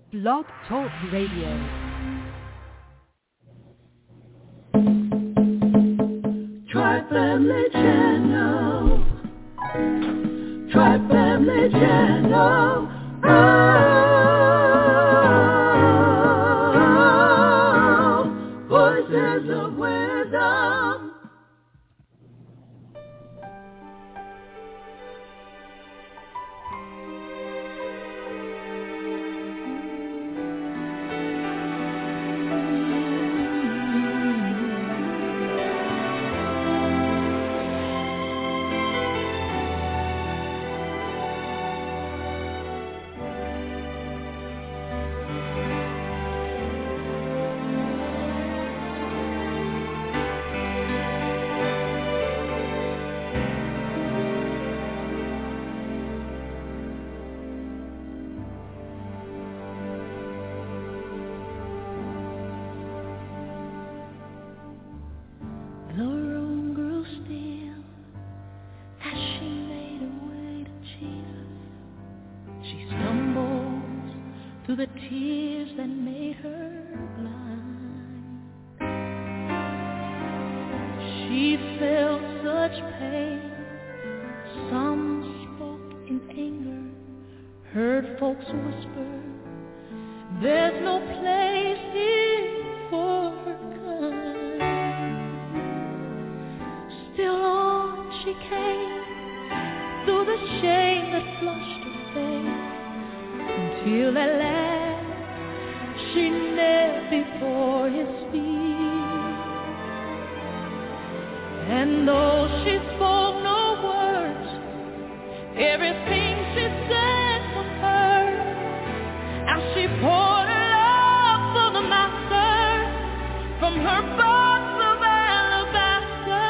Blog Talk Radio. Tri-Family Channel. Tri-Family Channel. Oh, voices of wisdom. The tears that made her blind. She felt such pain. Some spoke in anger, heard folks whisper, there's no place here for her kind. Still on she came, through the shame that flushed her face, until at last she knelt before his feet. And though she spoke no words, everything she said was heard, as she poured her love for the master from her box of alabaster.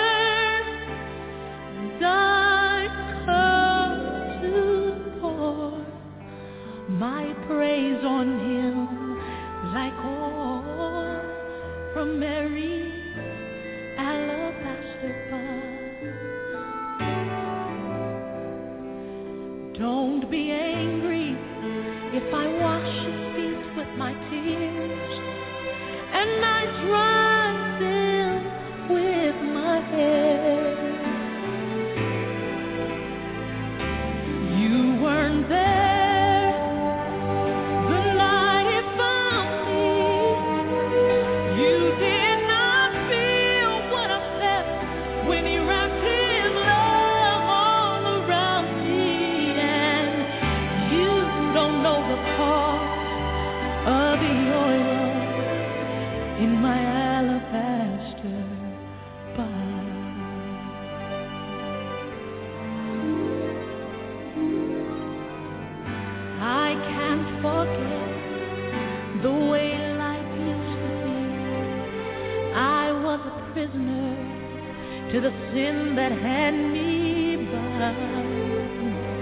And I've come to pour my praise on him like oil from Mary's alabaster box. Don't be angry if I wash his feet with my tears and I dry them with my hair. You weren't there to the sin that had me bound.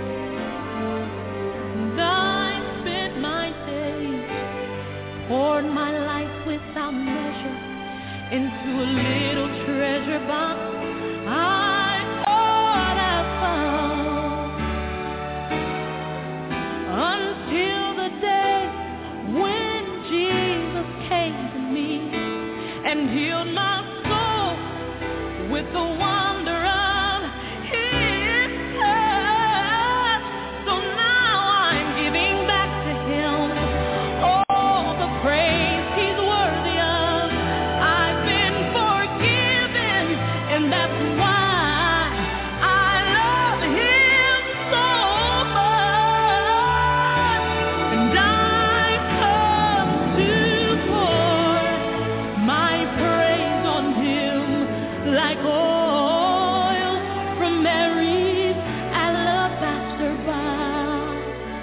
And I spent my days, poured my life without measure into a little treasure box I thought I found, until the day when Jesus came to me and healed my with the wonder of his touch. So now I'm giving back to him all the praise he's worthy of. I've been forgiven, and that's why I love him so much. And I've come to pour my praise on him like oil from Mary's alabaster box.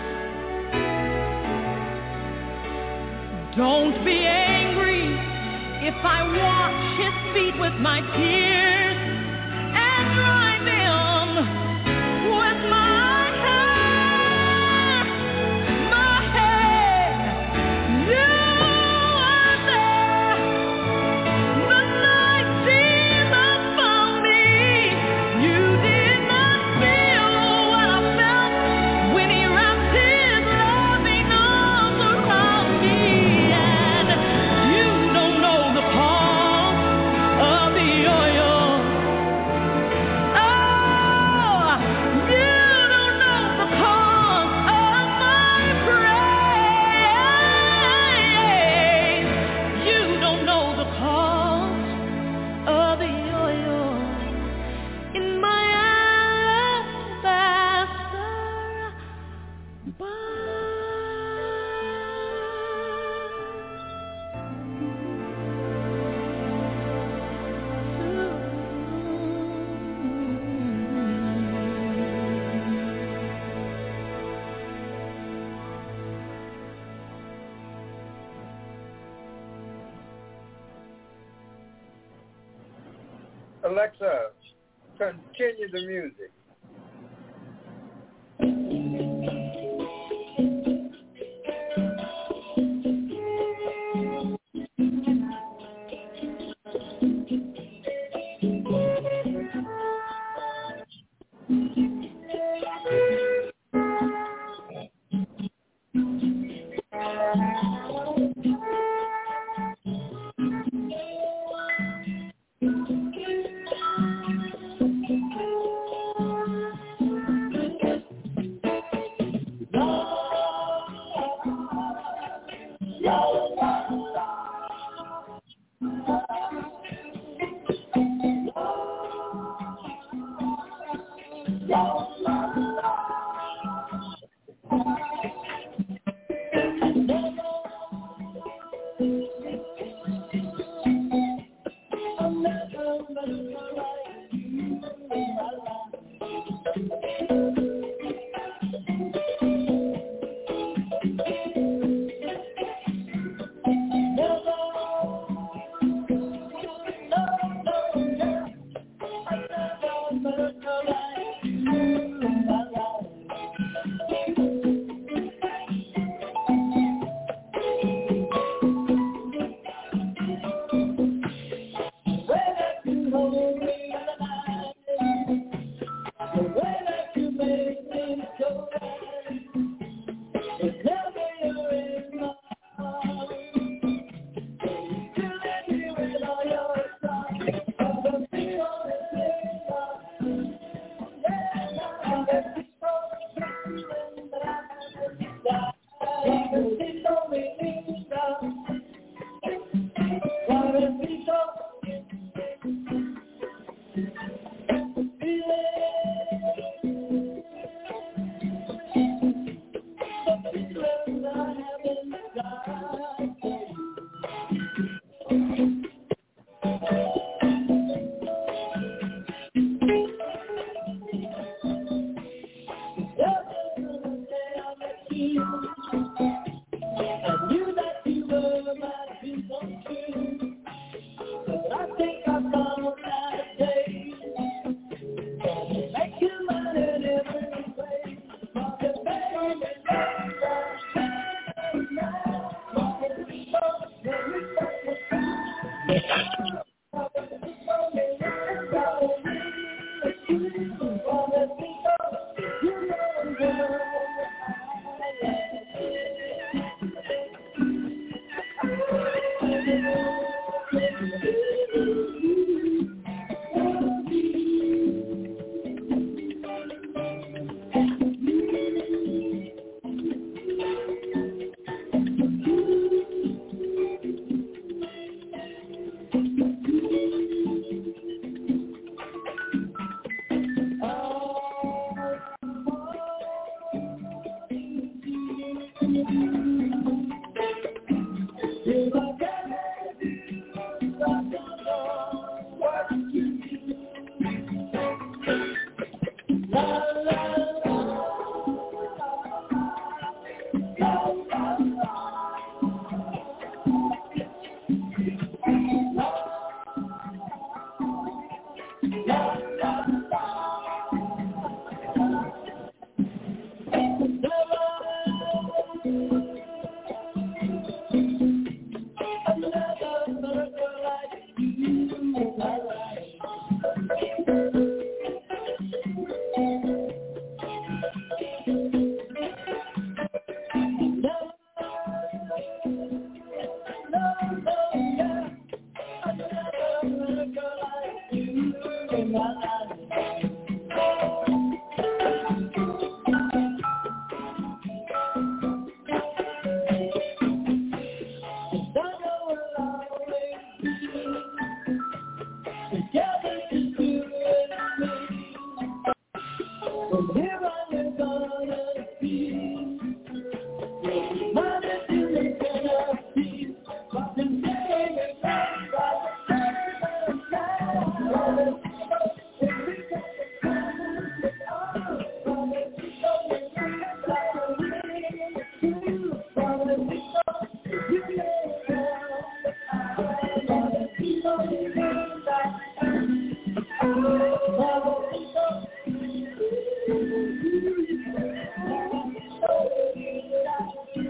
Don't be angry if I wash his feet with my tears and dry them with my hair. My hair. You are there the night Jesus found me. You did not feel what I felt when he wrapped his loving arms around Alexa, continue the music.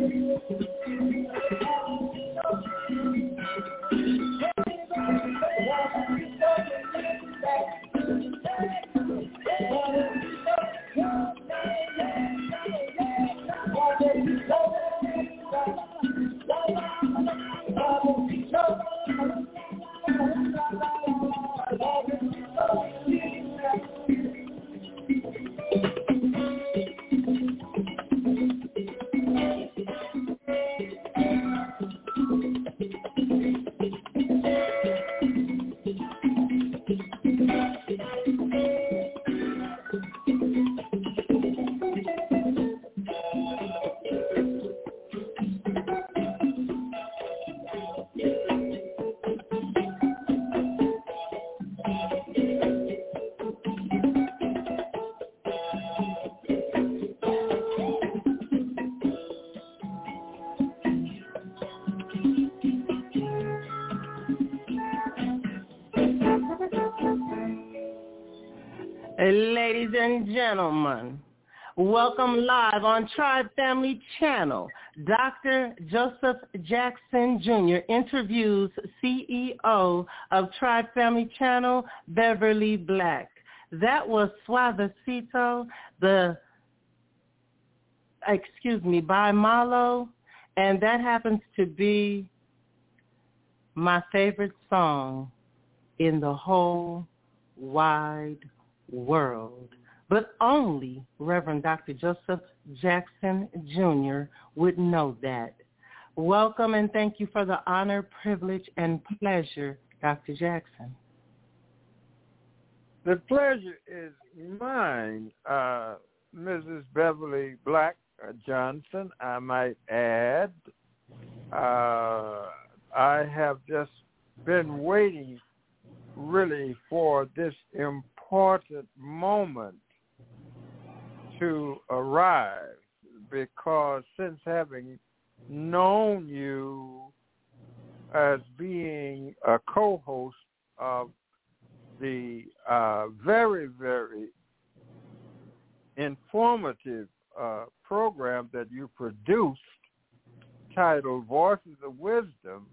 Ladies and gentlemen, welcome live on Tribe Family Channel. Dr. Joseph Jackson Jr. interviews CEO of Tribe Family Channel, Beverly Black. That was Suavecito, by Malo, and that happens to be my favorite song in the whole wide world. But only Reverend Dr. Joseph Jackson Jr. would know that. Welcome and thank you for the honor, privilege, and pleasure, Dr. Jackson. The pleasure is mine, Mrs. Beverly Black Johnson, I might add. I have just been waiting really for this important moment to arrive, because since having known you as being a co-host of the very, very informative program that you produced titled Voices of Wisdom,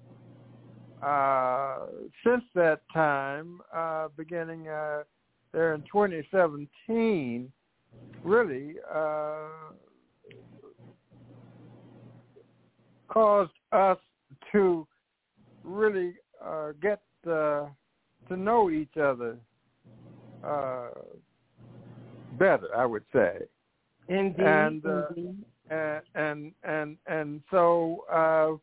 since that time, beginning there in 2017, really caused us to really get to know each other better, I would say. Indeed. And so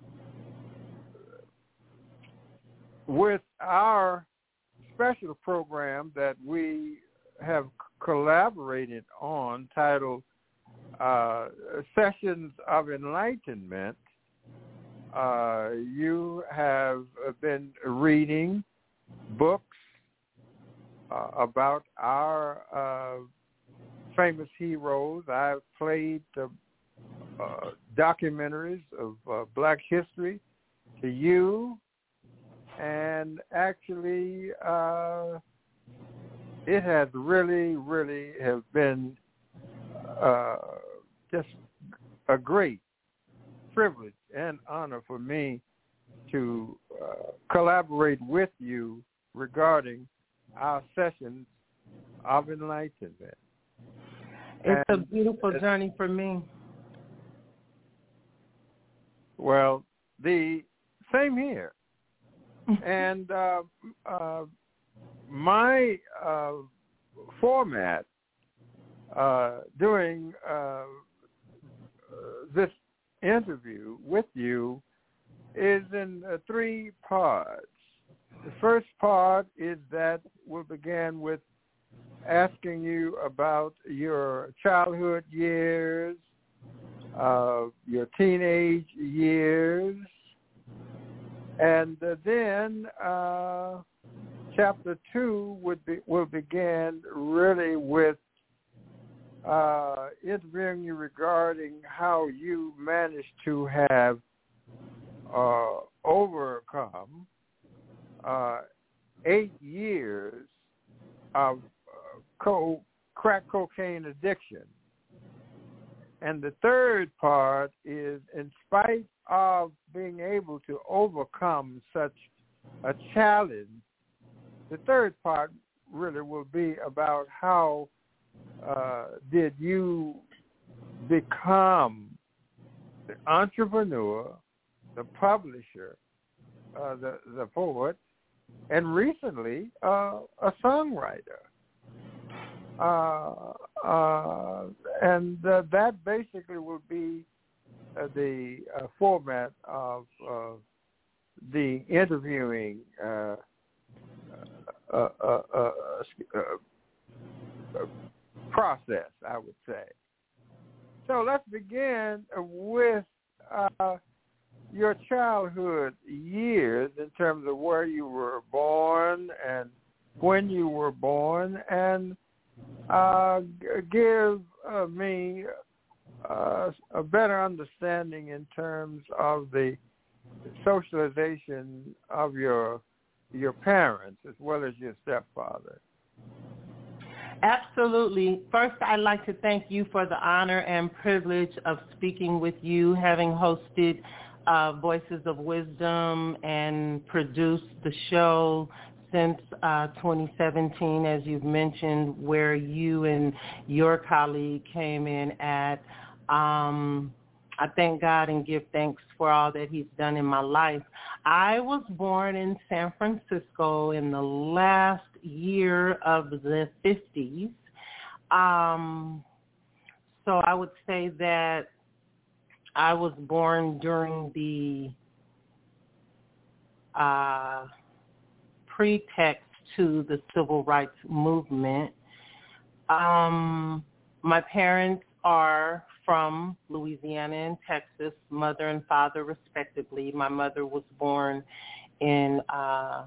with our special program that we have collaborated on titled Sessions of Enlightenment, you have been reading books about our famous heroes. I've played documentaries of Black history to you, and actually it has really, really have been just a great privilege and honor for me to collaborate with you regarding our sessions of enlightenment. It's a beautiful journey for me. Well, the same here. And my format during this interview with you is in 3 parts. The first part is that we'll begin with asking you about your childhood years, your teenage years, and then chapter 2 will begin really with interviewing you regarding how you managed to have overcome 8 years of crack cocaine addiction, And the third part is, in spite of being able to overcome such a challenge, the third part really will be about how did you become the entrepreneur, the publisher, the poet, and recently a songwriter. And that basically will be the format of the interviewing process, I would say. So let's begin with your childhood years in terms of where you were born and when you were born, and give me a better understanding in terms of the socialization of your parents as well as your stepfather. Absolutely. First, I'd like to thank you for the honor and privilege of speaking with you, having hosted Voices of Wisdom and produced the show since 2017, as you've mentioned, where you and your colleague came in at. I thank God and give thanks for all that he's done in my life. I was born in San Francisco in the last year of the 50s. So I would say that I was born during the pretext to the civil rights movement. My parents are from Louisiana and Texas, mother and father respectively. My mother was born in, well,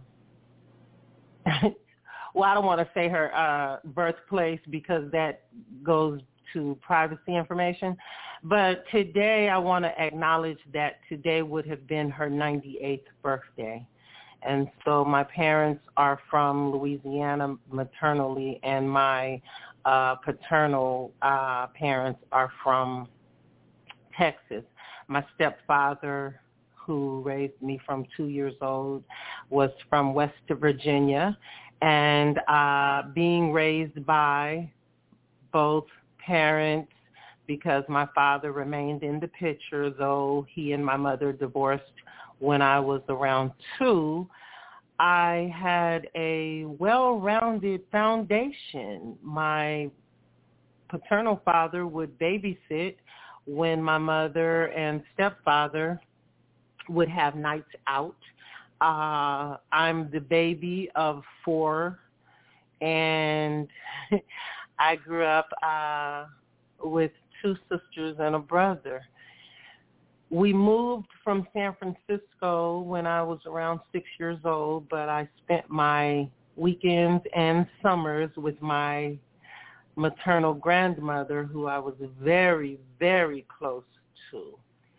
I don't want to say her birthplace because that goes to privacy information. But today I want to acknowledge that today would have been her 98th birthday. And so my parents are from Louisiana maternally, and my paternal parents are from Texas. My stepfather, who raised me from 2 years old, was from West Virginia. And being raised by both parents, because my father remained in the picture, though he and my mother divorced when I was around 2, I had a well-rounded foundation. My paternal father would babysit when my mother and stepfather would have nights out. I'm the baby of 4, and I grew up with 2 sisters and a brother. We moved from San Francisco when I was around 6 years old, but I spent my weekends and summers with my maternal grandmother, who I was very, very close to.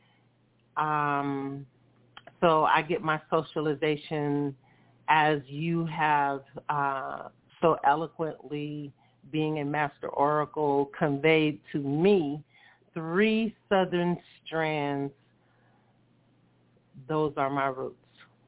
So I get my socialization, as you have so eloquently, being a master oracle, conveyed to me, 3 southern strands. Those are my roots.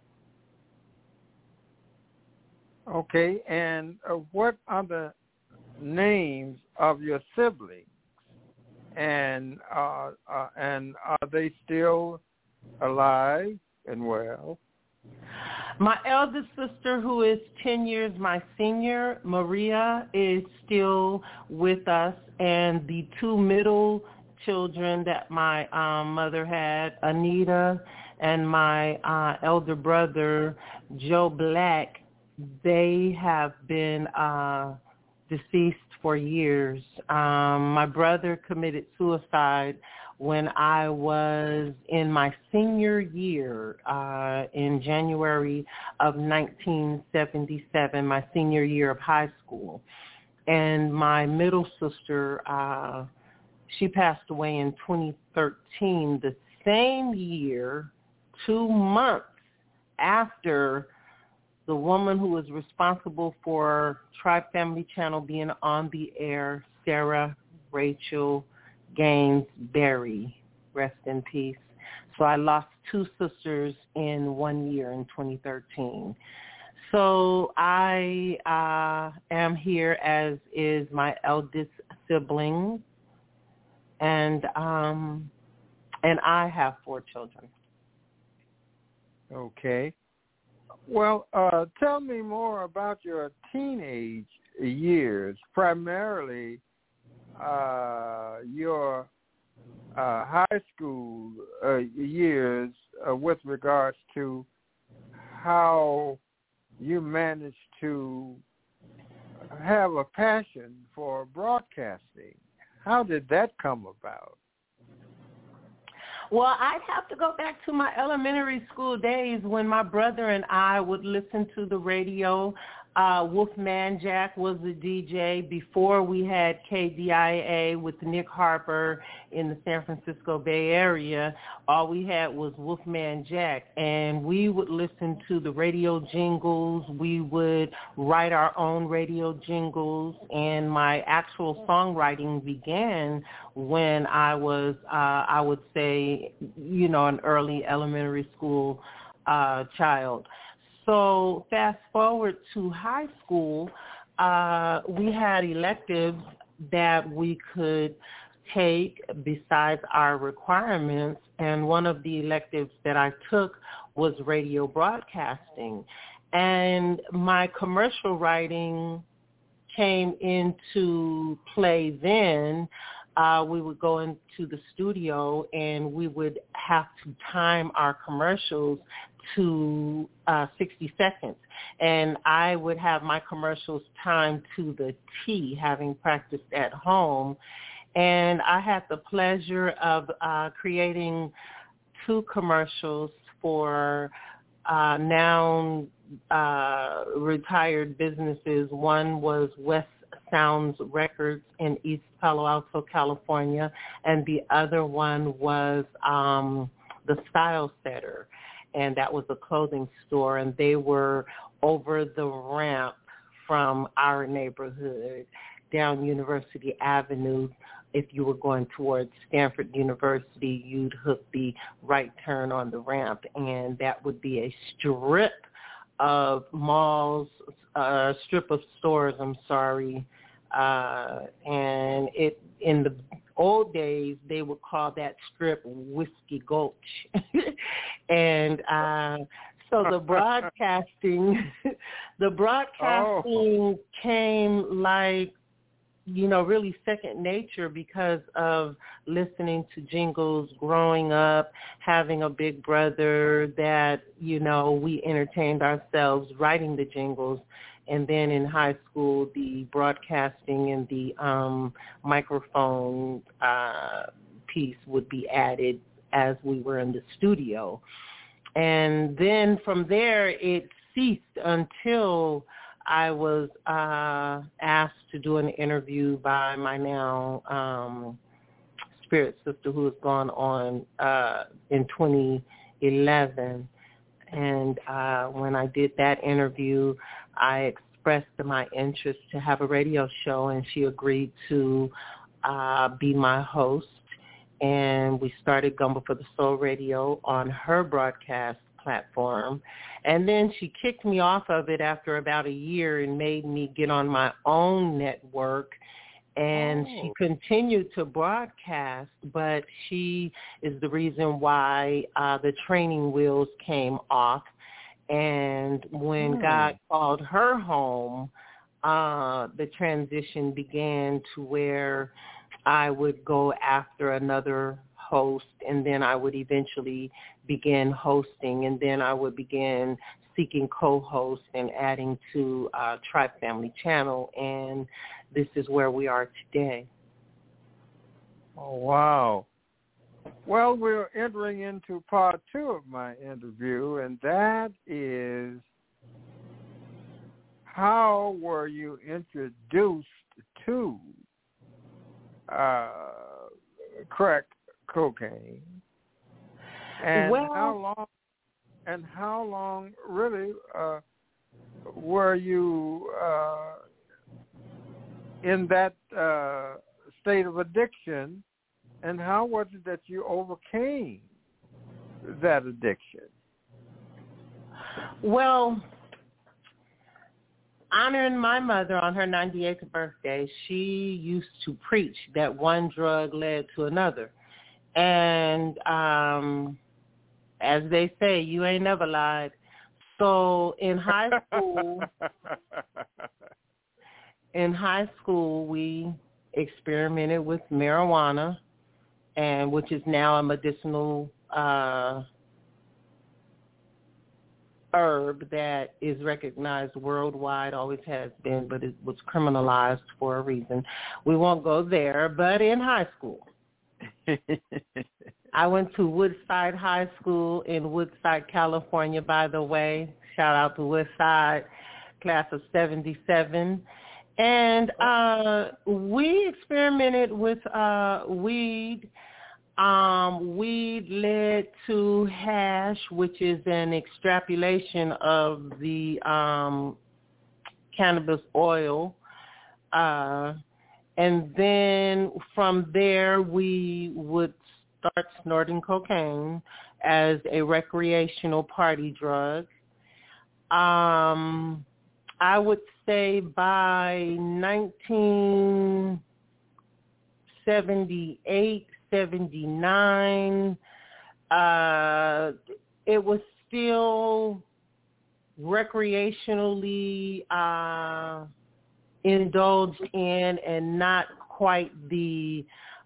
Okay, and what are the names of your siblings? And are they still alive and well? My eldest sister, who is 10 years my senior, Maria, is still with us, and the 2 middle children that my mother had, Anita and my elder brother, Joe Black, they have been deceased for years. My brother committed suicide when I was in my senior year in January of 1977, my senior year of high school. And my middle sister, she passed away in 2013, the same year, 2 months after the woman who was responsible for Tribe Family Channel being on the air, Sarah Rachel Gaines Berry, rest in peace. So I lost 2 sisters in 1 year in 2013. So I am here, as is my eldest sibling, and I have 4 children. Okay. Well, tell me more about your teenage years, primarily your high school years, with regards to how you managed to have a passion for broadcasting. How did that come about? Well, I'd have to go back to my elementary school days when my brother and I would listen to the radio. Wolfman Jack was the DJ before we had KDIA with Nick Harper in the San Francisco Bay Area. All we had was Wolfman Jack, and we would listen to the radio jingles. We would write our own radio jingles, and my actual songwriting began when I was, I would say, an early elementary school child. So fast forward to high school, we had electives that we could take besides our requirements, and one of the electives that I took was radio broadcasting. And my commercial writing came into play then. We would go into the studio and we would have to time our commercials to 60 seconds. And I would have my commercials timed to the T, having practiced at home. And I had the pleasure of creating 2 commercials for now retired businesses. One was West Sounds Records in East Palo Alto, California, and the other one was the Style Setter, and that was a clothing store, and they were over the ramp from our neighborhood down University Avenue. If you were going towards Stanford University, you'd hook the right turn on the ramp, and that would be a strip of malls, strip of stores, and it, in the old days, they would call that strip Whiskey Gulch. And so the broadcasting came like, really second nature because of listening to jingles growing up, having a big brother that, we entertained ourselves writing the jingles. And then in high school, the broadcasting and the microphone piece would be added as we were in the studio. And then from there, it ceased until I was asked to do an interview by my now spirit sister, who has gone on in 2011. And when I did that interview, I expressed my interest to have a radio show, and she agreed to be my host. And we started Gumbo for the Soul Radio on her broadcast platform. And then she kicked me off of it after about a year and made me get on my own network. And she continued to broadcast, but she is the reason why the training wheels came off. And when God called her home, the transition began to where I would go after another host, and then I would eventually begin hosting, and then I would begin seeking co-hosts and adding to Tribe Family Channel, and this is where we are today. Oh, wow. Well, we're entering into part 2 of my interview, and that is, how were you introduced to crack cocaine? And how long really were you in that state of addiction And how was it that you overcame that addiction? Well, honoring my mother on her 98th birthday, she used to preach that one drug led to another. And as they say, you ain't never lied. So in high school, we experimented with marijuana, and which is now a medicinal herb that is recognized worldwide, always has been, but it was criminalized for a reason. We won't go there, but in high school, I went to Woodside High School in Woodside, California, by the way. Shout out to Woodside, class of 77. And we experimented with weed. Weed led to hash, which is an extrapolation of the cannabis oil. And then from there, we would start snorting cocaine as a recreational party drug. I would say by 1978, 79, it was still recreationally indulged in and not quite the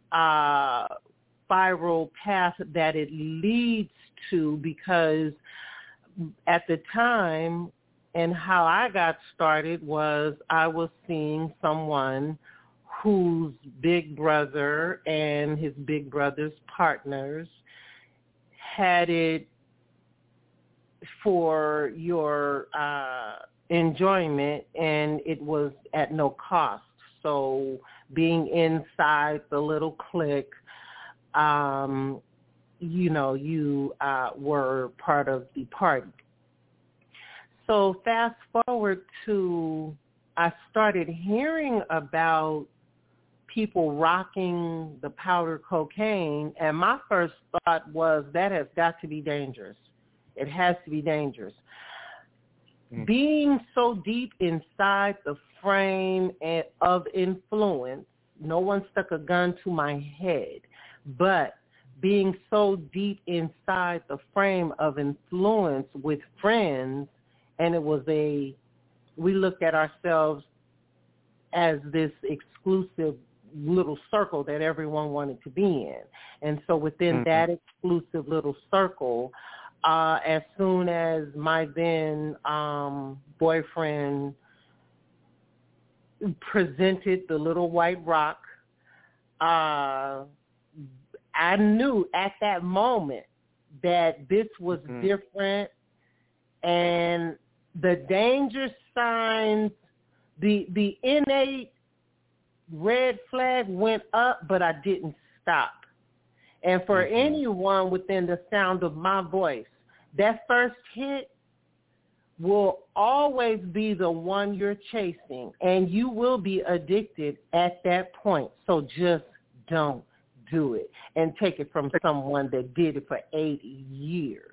spiral path that it leads to, because at the time and how I got started was I was seeing someone whose big brother and his big brother's partners had it for your enjoyment, and it was at no cost. So being inside the little clique, you were part of the party. So fast forward to, I started hearing about people rocking the powder cocaine, and my first thought was that has got to be dangerous. It has to be dangerous. Mm-hmm. Being so deep inside the frame of influence, no one stuck a gun to my head, but being so deep inside the frame of influence with friends, and it was we looked at ourselves as this exclusive little circle that everyone wanted to be in. And so within that exclusive little circle, as soon as my then boyfriend presented the little white rock, I knew at that moment that this was different, and the danger signs, the innate red flag went up, but I didn't stop. And for anyone within the sound of my voice, that first hit will always be the one you're chasing, and you will be addicted at that point. So just don't do it, and take it from someone that did it for 8 years.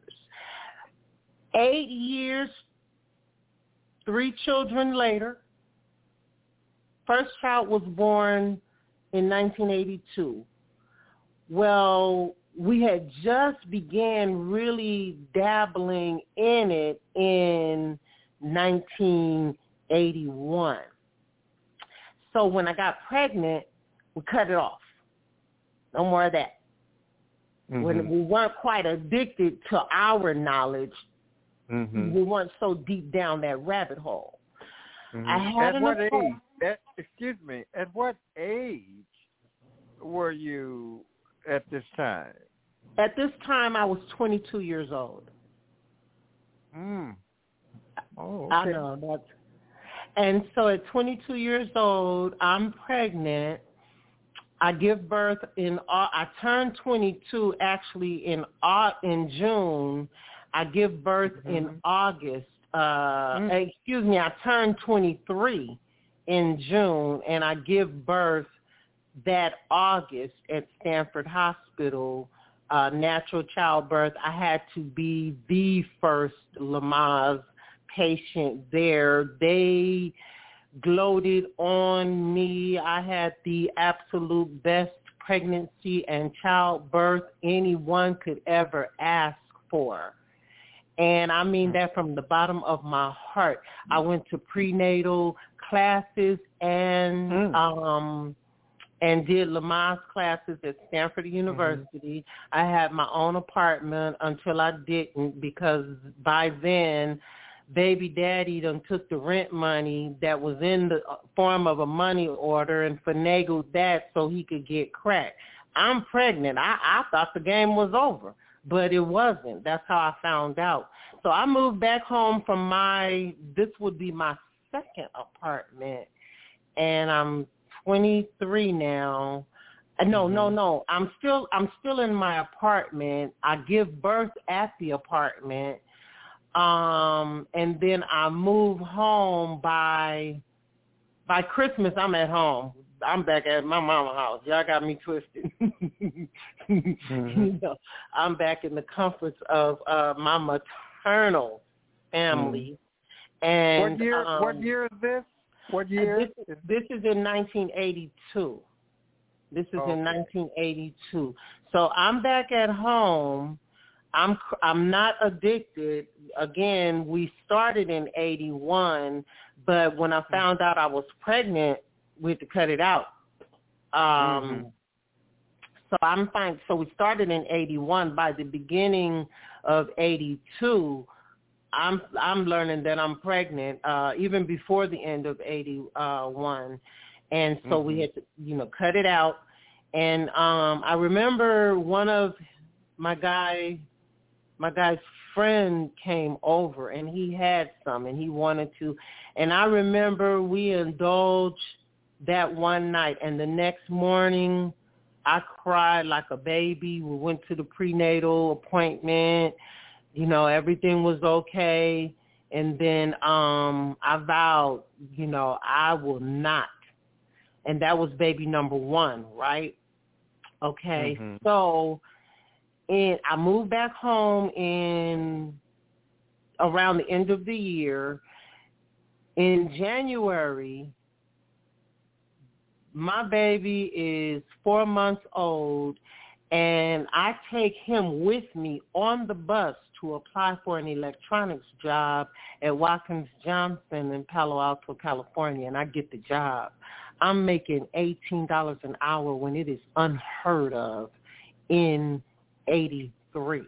8 years, 3 children later. First child was born in 1982. Well, we had just began really dabbling in it in 1981. So when I got pregnant, we cut it off. No more of that. When we weren't quite addicted to our knowledge, we weren't so deep down that rabbit hole. I had at what age? At what age were you at this time? At this time, I was 22 years old. Oh, okay. I know that. And so at 22 years old, I'm pregnant. I give birth I turned 22 actually in June. I give birth in August. I turned 23 in June, and I give birth that August at Stanford Hospital, natural childbirth. I had to be the first Lamaze patient there. They gloated on me. I had the absolute best pregnancy and childbirth anyone could ever ask for. And I mean that from the bottom of my heart. I went to prenatal classes and did Lamaze classes at Stanford University. I had my own apartment until I didn't, because by then baby daddy done took the rent money that was in the form of a money order and finagled that so he could get crack. I'm pregnant. I thought the game was over, but it wasn't. That's how I found out. So I moved back home from this would be my second apartment, and I'm 23 now. No. I'm still in my apartment. I give birth at the apartment. And then I move home by Christmas. I'm at home. I'm back at my mama's house. Y'all got me twisted. You know, I'm back in the comforts of my maternal family. And what year is this? What year? This is in 1982. This is in 1982. So I'm back at home. I'm not addicted. Again, we started in 81, but when I found out I was pregnant, we had to cut it out. So I'm fine. So we started in 81. By the beginning of 82, I'm learning that I'm pregnant, even before the end of 81. And so we had to, cut it out. And I remember one of my guy's friend came over, and he had some, and he wanted to. And I remember we indulged that one night, and the next morning I cried like a baby. We went to the prenatal appointment. Everything was okay. And then I vowed, I will not. And that was baby number one, right? Okay, so I moved back home around the end of the year. In January, my baby is 4 months old, and I take him with me on the bus to apply for an electronics job at Watkins Johnson in Palo Alto, California, and I get the job. I'm making $18 an hour when it is unheard of in 83.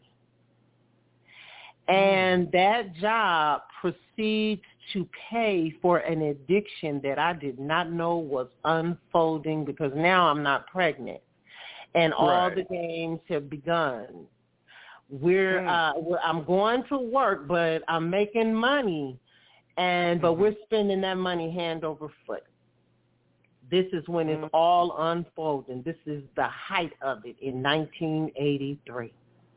And that job proceeds to pay for an addiction that I did not know was unfolding, because now I'm not pregnant. And all the games have begun. I'm going to work, but I'm making money, but we're spending that money hand over foot. This is when it's all unfolding. This is the height of it in 1983.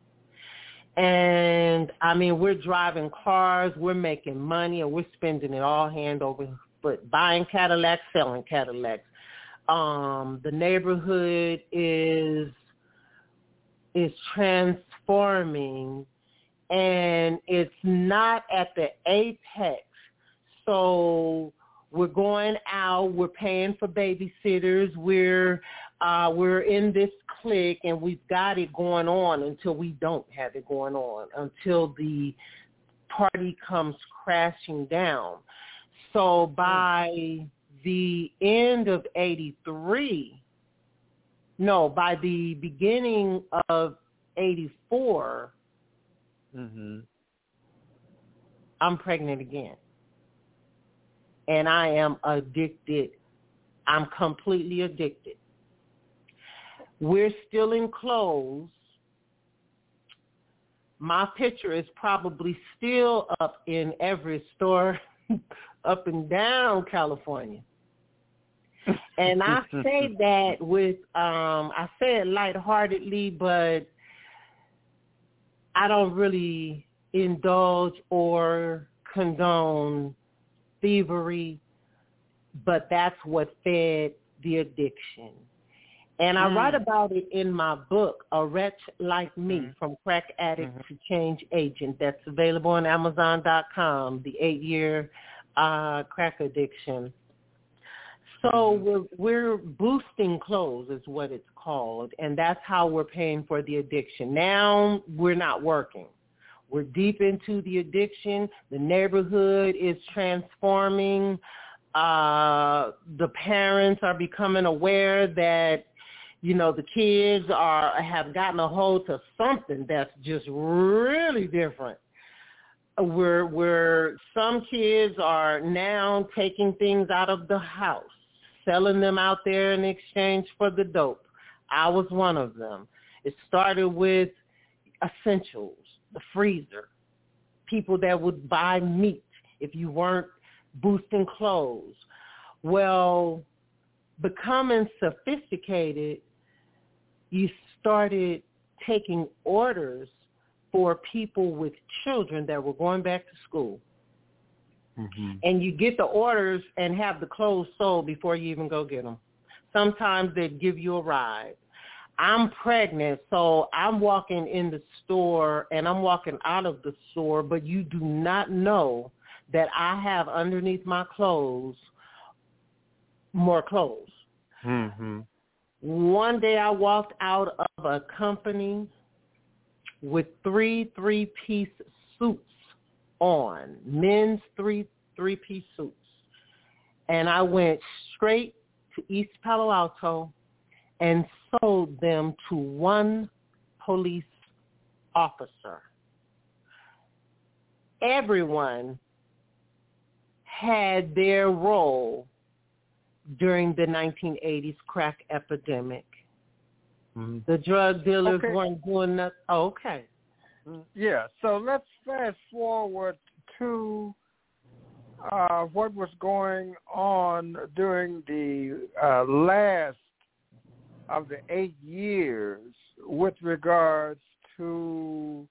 And, we're driving cars, we're making money, and we're spending it all hand over foot, buying Cadillacs, selling Cadillacs. The neighborhood is transforming, and it's not at the apex. So we're going out, we're paying for babysitters, we're in this clique, and we've got it going on until we don't have it going on, until the party comes crashing down. So by the end of 83, by the beginning of 84, I'm pregnant again. And I am addicted. I'm completely addicted. We're still in clothes. My picture is probably still up in every store up and down California. And I say that I say it lightheartedly, but I don't really indulge or condone thievery, but that's what fed the addiction. And I write about it in my book, A Wretch Like Me, From Crack Addict to Change Agent. That's available on Amazon.com, the 8-year crack addiction. So we're boosting clothes is what it's called, and that's how we're paying for the addiction. Now we're not working. We're deep into the addiction. The neighborhood is transforming. The parents are becoming aware that, the kids have gotten a hold to something that's just really different. Where some kids are now taking things out of the house, selling them out there in exchange for the dope. I was one of them. It started with essentials, the freezer, people that would buy meat if you weren't boosting clothes. Well, becoming sophisticated, you started taking orders for people with children that were going back to school. And you get the orders and have the clothes sold before you even go get them. Sometimes they'd give you a ride. I'm pregnant, so I'm walking in the store and I'm walking out of the store, but you do not know that I have underneath my clothes more clothes. One day I walked out of a company with three-piece suits on, men's three-piece suits. And I went straight to East Palo Alto and sold them to one police officer. Everyone had their role during the 1980s crack epidemic. The drug dealers weren't doing nothing. Oh, okay. Yeah, so let's fast forward to what was going on during the last of the 8 years with regards to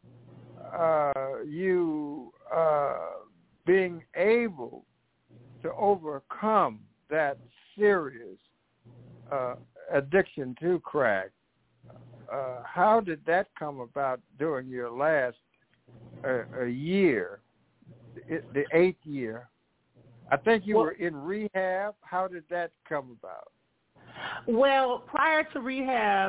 you being able to overcome that serious addiction to crack. How did that come about during your last year, the 8th year? I think you were in rehab. How did that come about? Well, prior to rehab,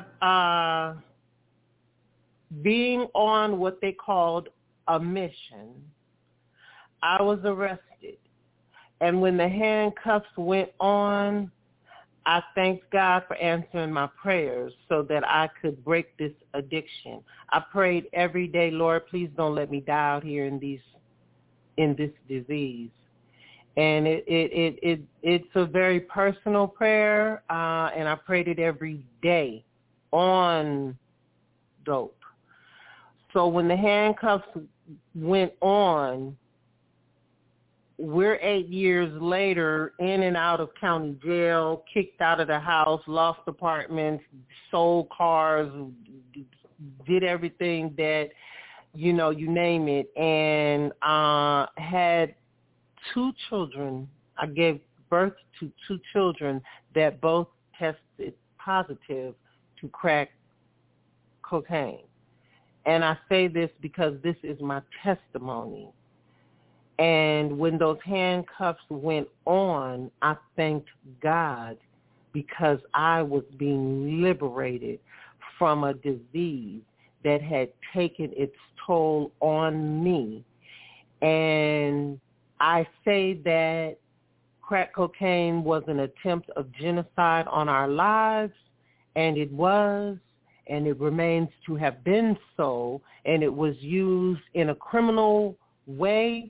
being on what they called a mission, I was arrested. And when the handcuffs went on, I thanked God for answering my prayers so that I could break this addiction. I prayed every day, Lord, please don't let me die out here in this disease. And it's a very personal prayer, and I prayed it every day on dope. So when the handcuffs went on, we're 8 years later in and out of county jail, kicked out of the house, lost apartments, sold cars, did everything that, you name it, and had 2 children. I gave birth to 2 children that both tested positive to crack cocaine. And I say this because this is my testimony. And when those handcuffs went on, I thanked God because I was being liberated from a disease that had taken its toll on me. And I say that crack cocaine was an attempt of genocide on our lives, and it was, and it remains to have been so, and it was used in a criminal way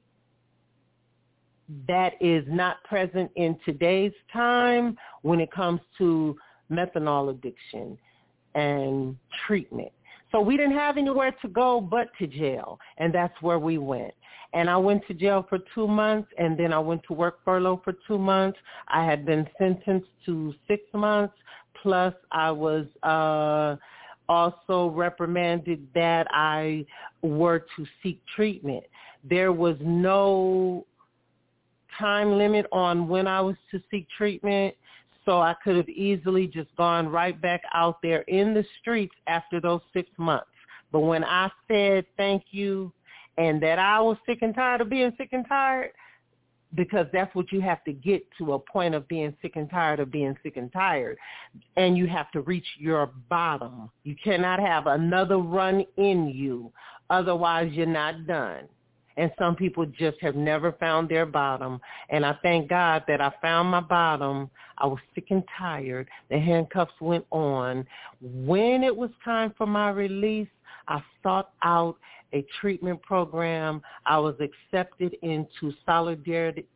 that is not present in today's time when it comes to methanol addiction and treatment. So we didn't have anywhere to go but to jail, and that's where we went. And I went to jail for 2 months, and then I went to work furlough for 2 months. I had been sentenced to 6 months, plus I was also reprimanded that I were to seek treatment. There was no time limit on when I was to seek treatment. So I could have easily just gone right back out there in the streets after those 6 months. But when I said thank you and that I was sick and tired of being sick and tired, because that's what you have to get to, a point of being sick and tired of being sick and tired. And you have to reach your bottom. You cannot have another run in you. Otherwise, you're not done. And some people just have never found their bottom. And I thank God that I found my bottom. I was sick and tired. The handcuffs went on. When it was time for my release, I sought out a treatment program. I was accepted into Solidarity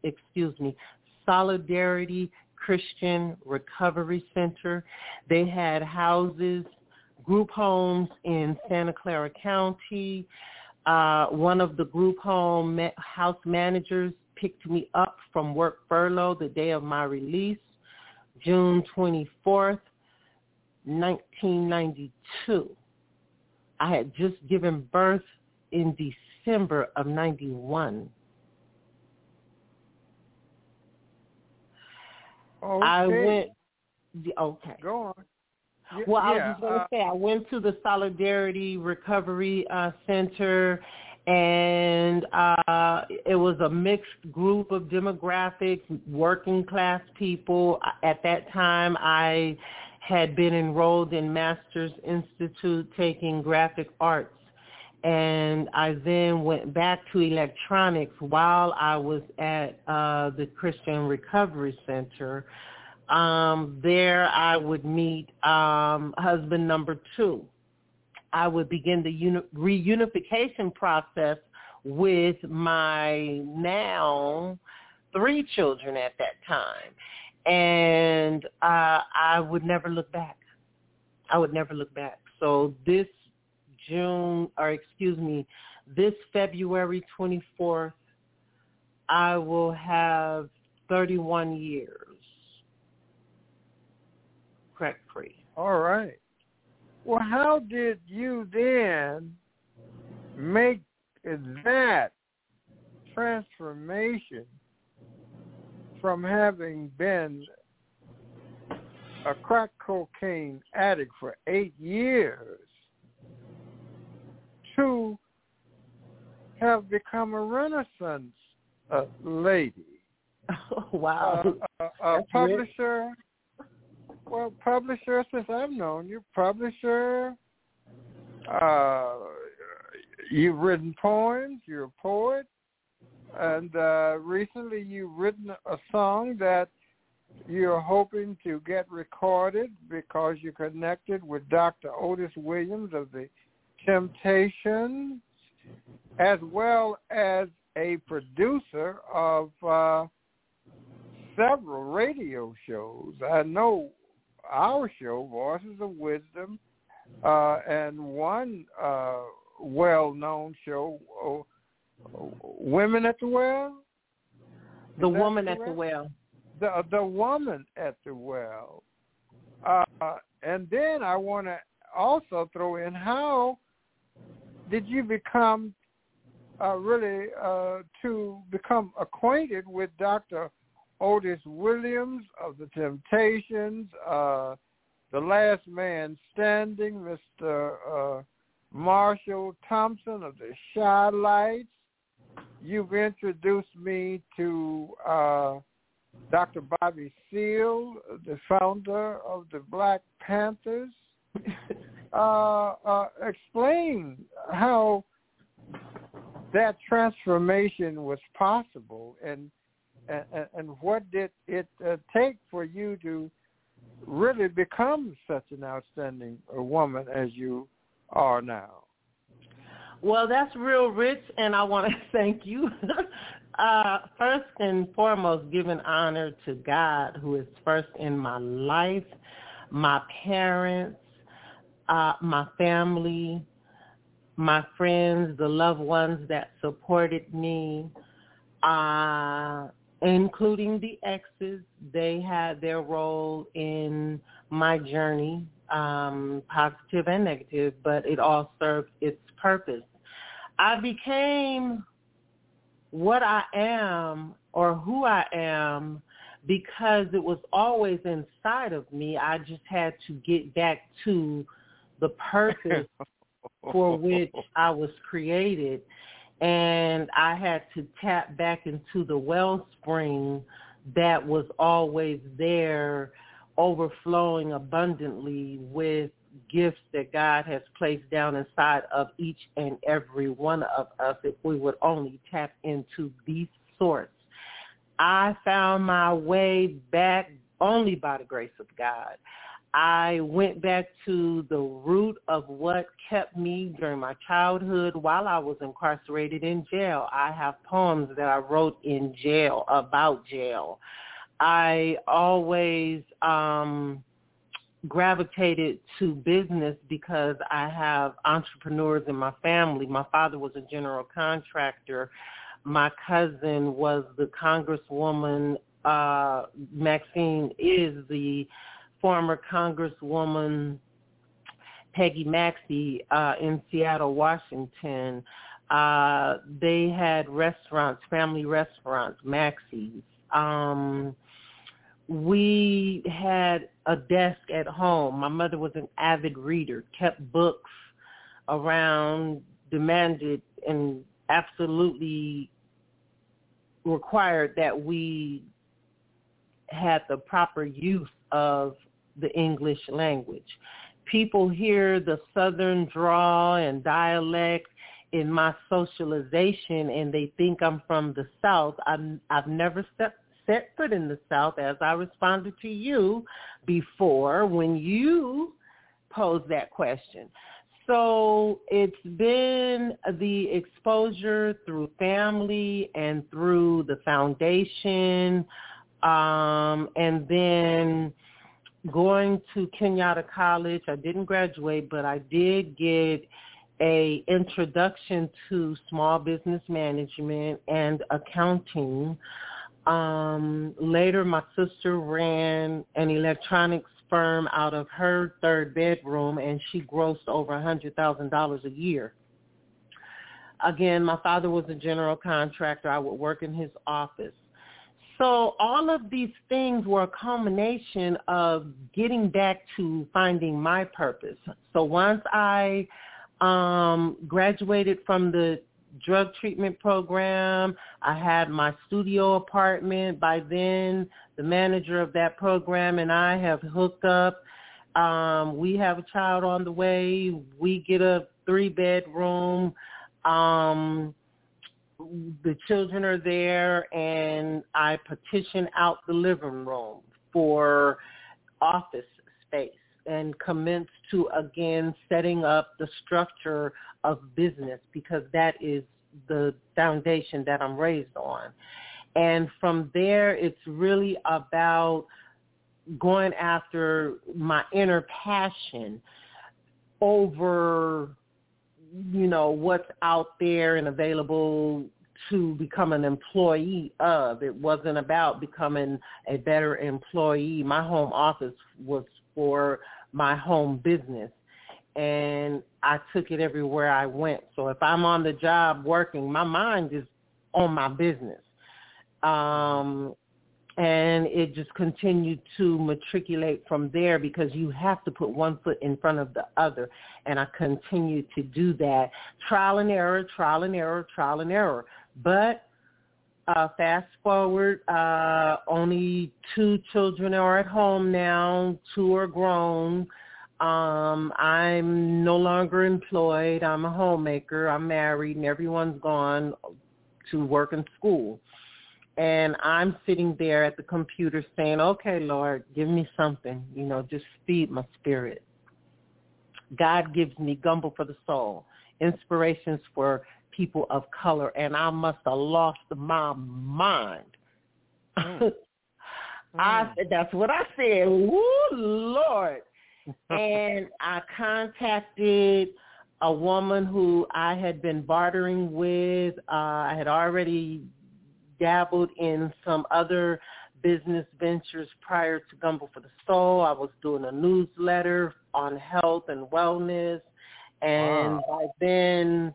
Christian Recovery Center. They had houses, group homes in Santa Clara County. One of the group home house managers picked me up from work furlough the day of my release, June 24th, 1992. I had just given birth in December of 91. Okay. Okay. Go on. Well, I was just going to say, I went to the Solidarity Recovery Center, and it was a mixed group of demographics, working class people. At that time, I had been enrolled in Masters Institute taking graphic arts, and I then went back to electronics while I was at the Christian Recovery Center. There I would meet husband number 2. I would begin the reunification process with my now 3 children at that time. And I would never look back. So this this February 24th, I will have 31 years crack-free. All right. Well, how did you then make that transformation from having been a crack cocaine addict for 8 years to have become a Renaissance lady? Oh, wow. A publisher. Well, publisher, since I've known you, publisher, you've written poems, you're a poet, and recently you've written a song that you're hoping to get recorded because you connected with Dr. Otis Williams of the Temptations, as well as a producer of several radio shows. I know our show, Voices of Wisdom, and one well-known show, Women at the Well? The Woman at the Well. The Woman at the Well. And then I want to also throw in, how did you become really to become acquainted with Dr. Otis Williams of the Temptations, The Last Man Standing, Mr. Marshall Thompson of the Chi-Lites? You've introduced me to Dr. Bobby Seale, the founder of the Black Panthers. Explain how that transformation was possible, and what did it take for you to really become such an outstanding woman as you are now? Well, that's real rich, and I want to thank you. First and foremost, giving honor to God, who is first in my life, my parents, my family, my friends, the loved ones that supported me, including the exes. They had their role in my journey, positive and negative, but it all served its purpose. I became what I am, or who I am, because it was always inside of me. I just had to get back to the purpose for which I was created, and I had to tap back into the wellspring that was always there, overflowing abundantly with gifts that God has placed down inside of each and every one of us if we would only tap into these source. I found my way back only by the grace of God. I went back to the root of what kept me during my childhood while I was incarcerated in jail. I have poems that I wrote in jail about jail. I always gravitated to business because I have entrepreneurs in my family. My father was a general contractor. My cousin was the Congresswoman. Maxine is the former Congresswoman Peggy Maxey in Seattle, Washington. They had restaurants, family restaurants, Maxey's. We had a desk at home. My mother was an avid reader, kept books around, demanded and absolutely required that we had the proper use of the English language. People hear the Southern drawl and dialect in my socialization, and they think I'm from the South. I've never set foot in the South, as I responded to you before when you posed that question. So it's been the exposure through family and through the foundation, and then going to Kenyatta College. I didn't graduate, but I did get a introduction to small business management and accounting. Later, my sister ran an electronics firm out of her third bedroom, and she grossed over $100,000 a year. Again, my father was a general contractor. I would work in his office. So all of these things were a culmination of getting back to finding my purpose. So once I graduated from the drug treatment program, I had my studio apartment. By then, the manager of that program and I have hooked up. We have a child on the way. We get a 3-bedroom. The children are there, and I petition out the living room for office space and commence to, again, setting up the structure of business, because that is the foundation that I'm raised on. And from there, it's really about going after my inner passion over, you know, what's out there and available to become an employee of. It wasn't about becoming a better employee. My home office was for my home business, and I took it everywhere I went. So if I'm on the job working, my mind is on my business. And it just continued to matriculate from there, because you have to put one foot in front of the other. And I continued to do that. Trial and error, trial and error, trial and error. But fast forward, only 2 children are at home now. 2 are grown. I'm no longer employed. I'm a homemaker. I'm married, and everyone's gone to work and school. And I'm sitting there at the computer saying, okay, Lord, give me something, you know, just feed my spirit. God gives me gumbo for the soul, inspirations for people of color, and I must have lost my mind. That's what I said. Woo, Lord. And I contacted a woman who I had been bartering with. I had already dabbled in some other business ventures prior to Gumbo for the Soul. I was doing a newsletter on health and wellness, and by then,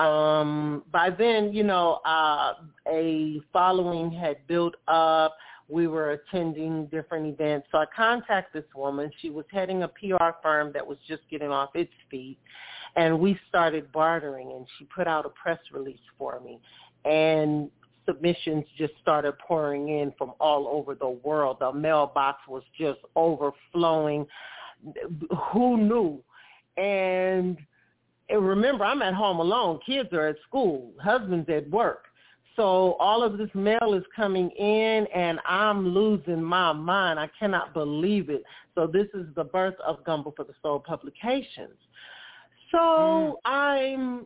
you know, a following had built up. we were attending different events. So I contacted this woman. She was heading a PR firm that was just getting off its feet, and we started bartering, and she put out a press release for me. And submissions just started pouring in from all over the world. The mailbox was just overflowing. Who knew? And remember, I'm at home alone. Kids are at school. Husband's at work. So all of this mail is coming in, and I'm losing my mind. I cannot believe it. So this is the birth of Gumbo for the Soul Publications. So I'm,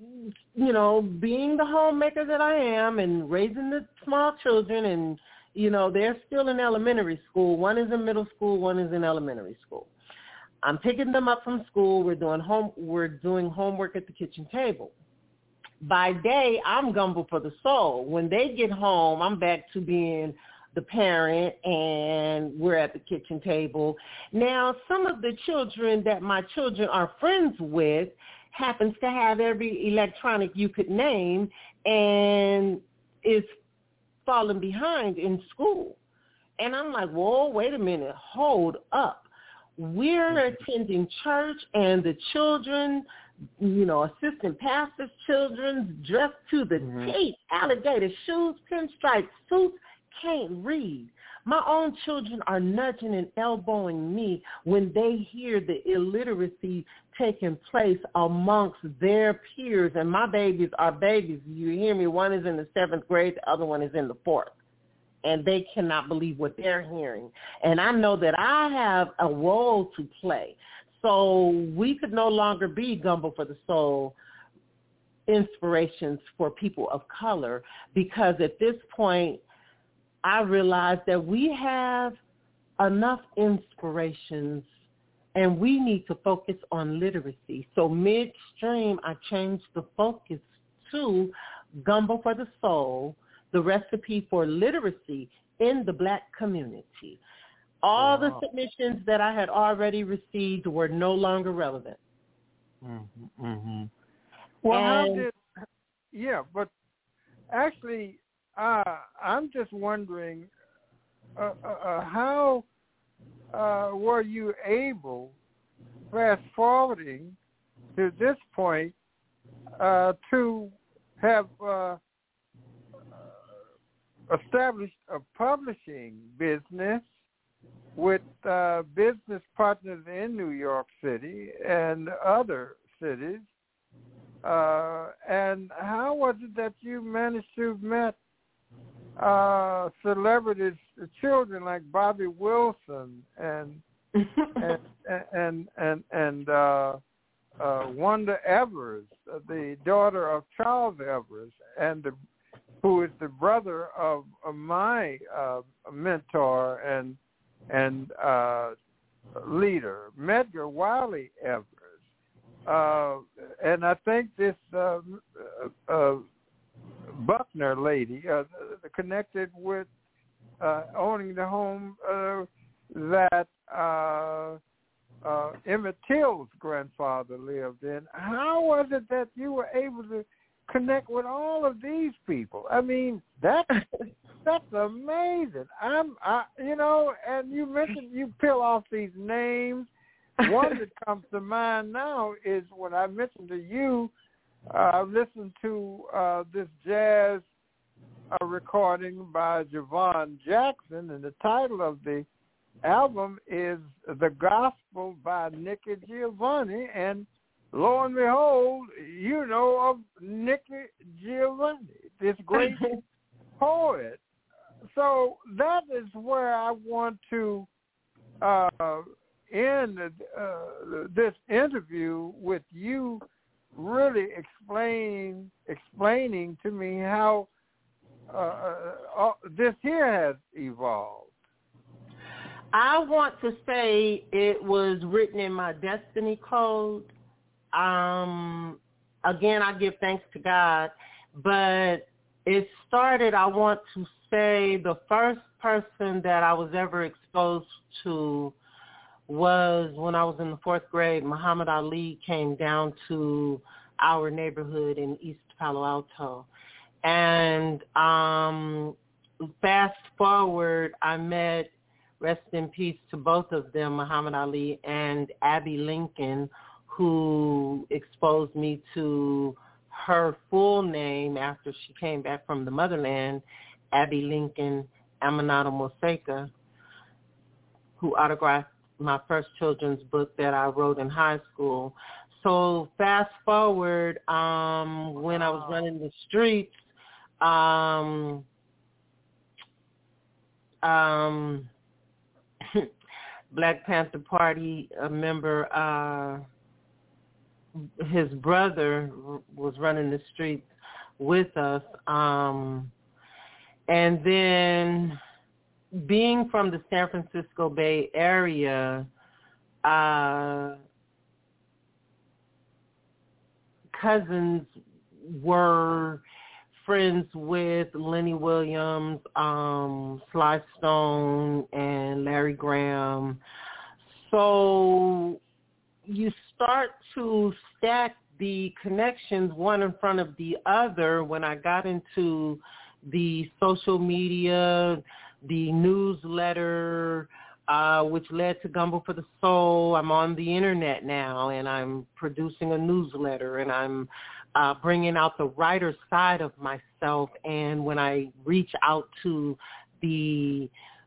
being the homemaker that I am and raising the small children, and, they're still in elementary school. One is in middle school, one is in elementary school. I'm picking them up from school. We're doing homework at the kitchen table. By day, I'm Gumbo for the Soul. When they get home, I'm back to being the parent, and we're at the kitchen table. Now, some of the children that my children are friends with happens to have every electronic you could name and is falling behind in school. And I'm like, whoa, wait a minute, hold up. We're attending church, and the children, assistant pastors' children dressed to the teeth, alligator shoes, pinstripe suits, can't read. My own children are nudging and elbowing me when they hear the illiteracy taking place amongst their peers. And my babies are babies. You hear me? One is in the 7th grade. The other one is in the 4th. And they cannot believe what they're hearing. And I know that I have a role to play. So we could no longer be Gumbo for the Soul inspirations for people of color, because at this point I realized that we have enough inspirations and we need to focus on literacy. So midstream, I changed the focus to Gumbo for the Soul, the recipe for literacy in the Black community. All the submissions that I had already received were no longer relevant. Well, but actually, I'm just wondering, how were you able, fast forwarding to this point, to have established a publishing business with business partners in New York City and other cities? And how was it that you managed to met celebrities, children like Bobby Wilson and Wanda Evers, the daughter of Charles Evers, and who is the brother of my mentor and leader, Medgar Wiley Evers. And I think this Buckner lady connected with owning the home that Emmett Till's grandfather lived in. How was it that you were able to connect with all of these people? I mean, that's amazing. And you mentioned you peel off these names. One that comes to mind now is when I mentioned to you, I listened to this jazz recording by Javon Jackson, and the title of the album is The Gospel by Nikki Giovanni, and lo and behold, you know of Nikki Giovanni, this great poet. So that is where I want to end this interview with you, really explaining to me how this here has evolved. I want to say it was written in my destiny code. Again, I give thanks to God, but it started, I want to say, the first person that I was ever exposed to was when I was in the 4th grade. Muhammad Ali came down to our neighborhood in East Palo Alto. And fast forward, I met, rest in peace to both of them, Muhammad Ali and Abby Lincoln, who exposed me to her full name after she came back from the motherland, Abby Lincoln Aminato Moseka, who autographed my first children's book that I wrote in high school. So fast forward, when I was running the streets, Black Panther Party, a member, his brother was running the streets with us. And then being from the San Francisco Bay Area, cousins were friends with Lenny Williams, Sly Stone, and Larry Graham. So you start to stack the connections one in front of the other. When I got into the social media, the newsletter, which led to Gumbo for the Soul. I'm on the internet now, and I'm producing a newsletter, and I'm bringing out the writer side of myself. And when I reach out to the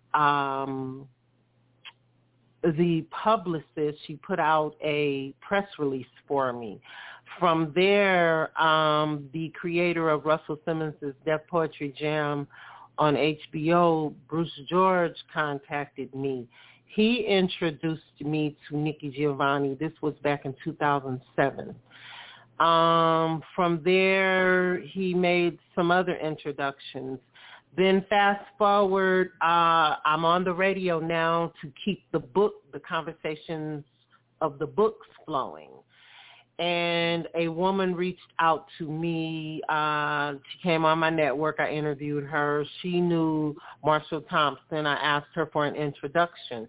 publicist, she put out a press release for me. From there, the creator of Russell Simmons' Def Poetry Jam on HBO, Bruce George, contacted me. He introduced me to Nikki Giovanni. This was back in 2007. From there, he made some other introductions. Then fast forward, I'm on the radio now to keep the conversations of the books flowing. And a woman reached out to me. She came on my network. I interviewed her. She knew Marshall Thompson. I asked her for an introduction.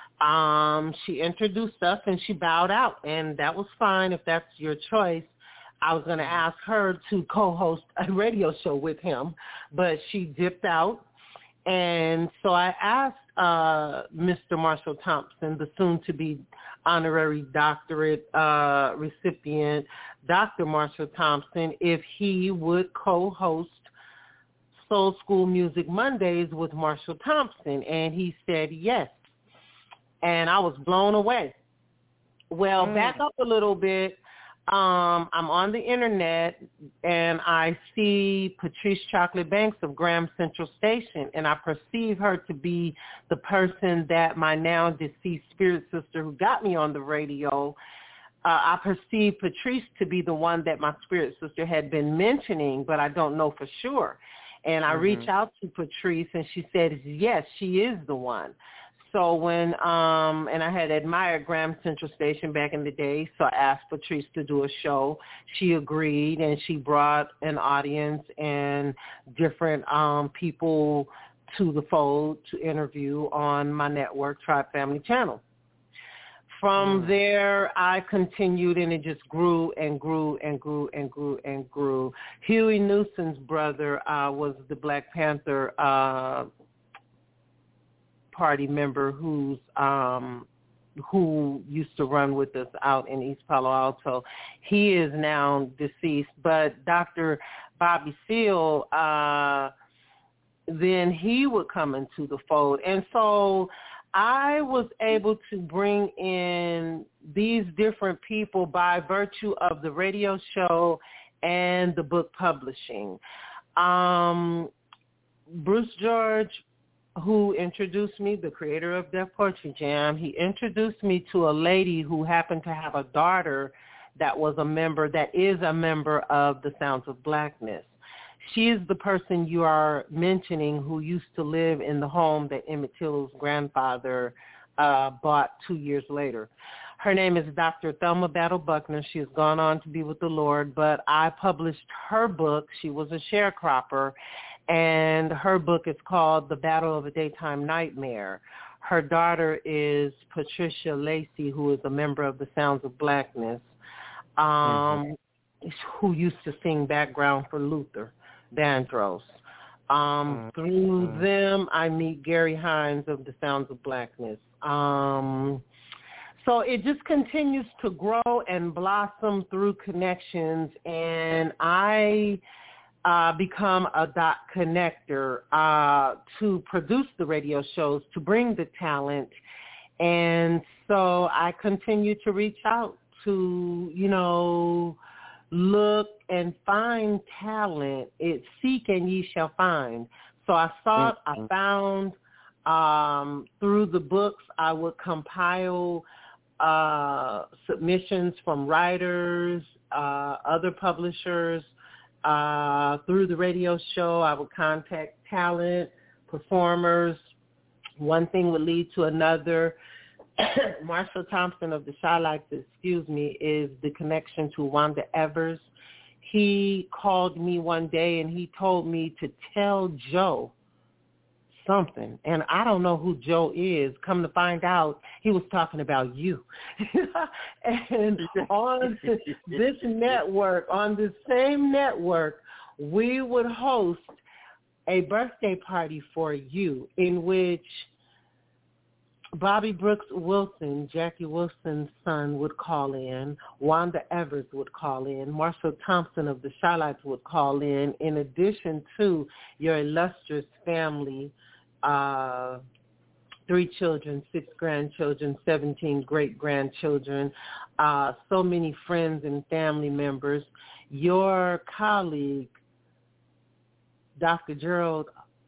She introduced us, and she bowed out, and that was fine if that's your choice. I was going to ask her to co-host a radio show with him, but she dipped out. And so I asked Mr. Marshall Thompson, the soon-to-be honorary doctorate recipient, Dr. Marshall Thompson, if he would co-host Soul School Music Mondays with Marshall Thompson. And he said yes. And I was blown away. Well, back up a little bit. I'm on the internet, and I see Patrice Chocolate Banks of Graham Central Station, and I perceive her to be the person that my now deceased spirit sister who got me on the radio, I perceive Patrice to be the one that my spirit sister had been mentioning, but I don't know for sure. And I reached out to Patrice, and she said, yes, she is the one. So when, and I had admired Graham Central Station back in the day, so I asked Patrice to do a show. She agreed, and she brought an audience and different people to the fold to interview on my network, Tribe Family Channel. From there, I continued, and it just grew and grew and grew and grew and grew. Huey Newson's brother was the Black Panther Party member who used to run with us out in East Palo Alto. He is now deceased, but Dr. Bobby Seale, then he would come into the fold. And so I was able to bring in these different people by virtue of the radio show and the book publishing. Bruce George, who introduced me, the creator of Def Poetry Jam, he introduced me to a lady who happened to have a daughter that is a member of the Sounds of Blackness. She is the person you are mentioning who used to live in the home that Emmett Till's grandfather bought 2 years later. Her name is Dr. Thelma Battle Buckner. She has gone on to be with the Lord, but I published her book. She was a sharecropper, and her book is called The Battle of a Daytime Nightmare. Her daughter is Patricia Lacey, who is a member of the Sounds of Blackness, who used to sing background for Luther Vandross. Through them, I meet Gary Hines of The Sounds of Blackness. So it just continues to grow and blossom through connections, and I become a dot connector to produce the radio shows, to bring the talent. And so I continue to reach out to, look and find talent. It's seek and ye shall find. So I sought, I found, through the books, I would compile submissions from writers, other publishers. Through the radio show, I would contact talent, performers. One thing would lead to another. Marshall Thompson of the Shy-Lights, is the connection to Wanda Evers. He called me one day and he told me to tell Joe something. And I don't know who Joe is. Come to find out, he was talking about you. And on this network, on this same network, we would host a birthday party for you in which Bobby Brooks Wilson, Jackie Wilson's son, would call in. Wanda Evers would call in. Marshall Thompson of the Shy-Lights would call in addition to your illustrious family, 3 children, 6 grandchildren, 17 great-grandchildren, so many friends and family members. Your colleague, Dr. Geraldine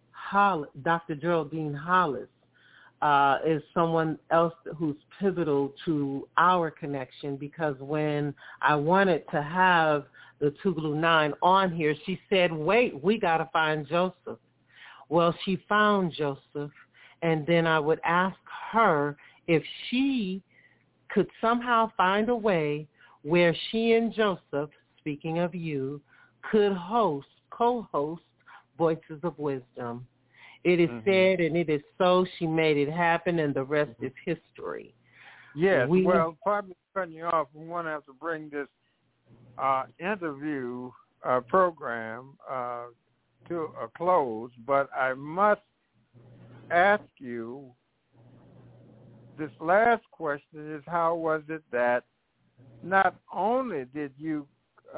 Hollis, is someone else who's pivotal to our connection, because when I wanted to have the Tougaloo 9 on here, she said, wait, we got to find Joseph. Well, she found Joseph, and then I would ask her if she could somehow find a way where she and Joseph, speaking of you, could co-host Voices of Wisdom. It is said, and it is so. She made it happen, and the rest is history. Yes. Pardon me for cutting you off. We want to have to bring this interview program to a close, but I must ask you, this last question is, how was it that not only did you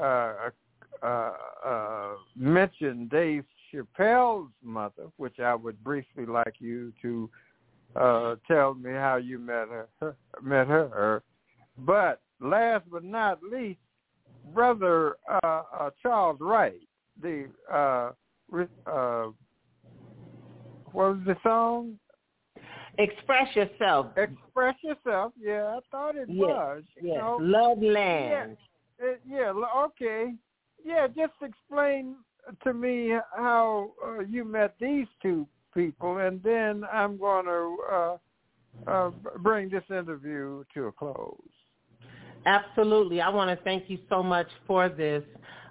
mention Dave Chappelle's mother, which I would briefly like you to tell me how you met her, but last but not least, Brother Charles Wright, the what was the song? Express Yourself. Express Yourself. Yeah, I thought it was. Yes. Love Land. Yeah. Okay. Yeah, just explain to me how you met these two people, and then I'm going to bring this interview to a close. Absolutely. I want to thank you so much for this.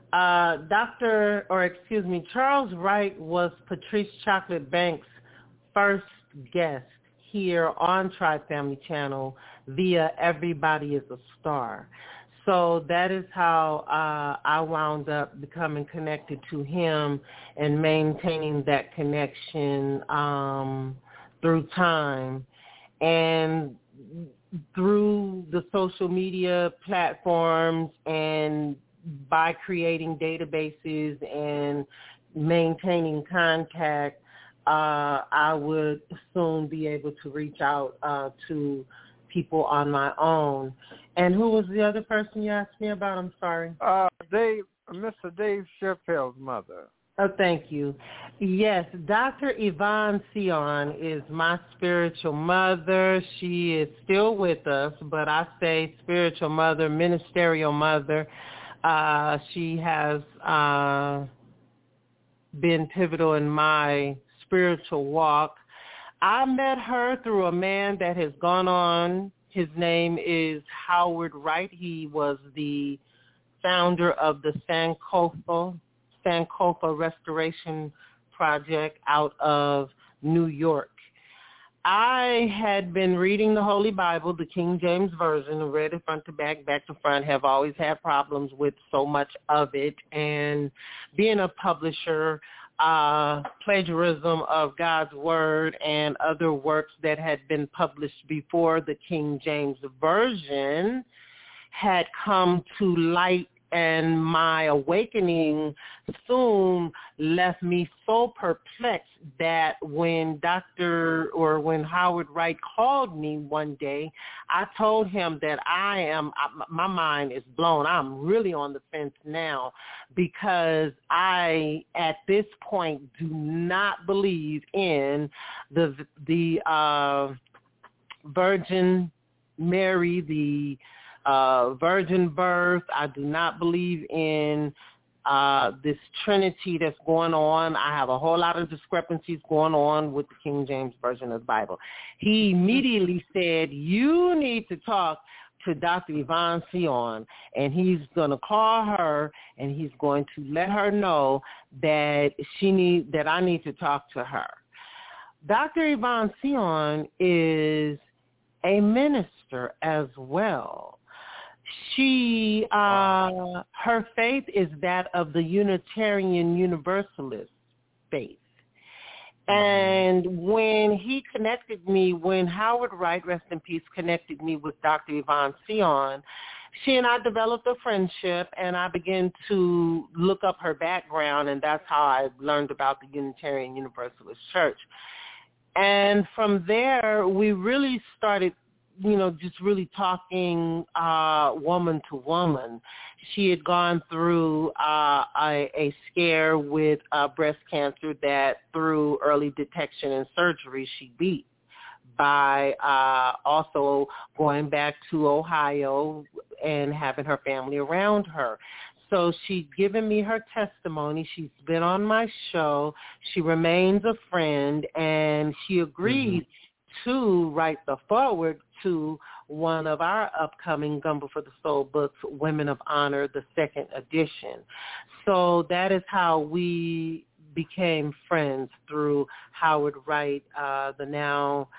Charles Wright was Patrice Chocolate Banks' first guest here on Tri-Family Channel via Everybody is a Star. So that is how I wound up becoming connected to him and maintaining that connection through time. And through the social media platforms and by creating databases and maintaining contact, I would soon be able to reach out to people on my own. And who was the other person you asked me about? I'm sorry. Mr. Dave Chappelle's mother. Oh, thank you. Yes, Dr. Yvonne Sion is my spiritual mother. She is still with us, but I say spiritual mother, ministerial mother. She has been pivotal in my spiritual walk. I met her through a man that has gone on. His name is Howard Wright. He was the founder of the Sankofa Restoration Project out of New York. I had been reading the Holy Bible, the King James Version, read it front to back to front, have always had problems with so much of it. And being a publisher, plagiarism of God's Word and other works that had been published before the King James Version had come to light, and my awakening soon left me so perplexed that when Howard Wright called me one day, I told him that my mind is blown. I'm really on the fence now because I, at this point, do not believe in the Virgin Mary, the virgin birth. I do not believe in this Trinity that's going on. I have a whole lot of discrepancies going on with the King James Version of the Bible. He immediately said, you need to talk to Dr. Yvonne Sion, and he's going to call her, and he's going to let her know that I need to talk to her. Dr. Yvonne Sion is a minister as well. She, her faith is that of the Unitarian Universalist faith. And when Howard Wright, rest in peace, connected me with Dr. Yvonne Sion, she and I developed a friendship, and I began to look up her background, and that's how I learned about the Unitarian Universalist Church. And from there, we really started just really talking woman to woman. She had gone through a scare with breast cancer that through early detection and surgery she beat by also going back to Ohio and having her family around her. So she'd given me her testimony. She's been on my show. She remains a friend, and she agreed to write the foreword to one of our upcoming Gumbo for the Soul books, Women of Honor, the second edition. So that is how we became friends, through Howard Wright, the now,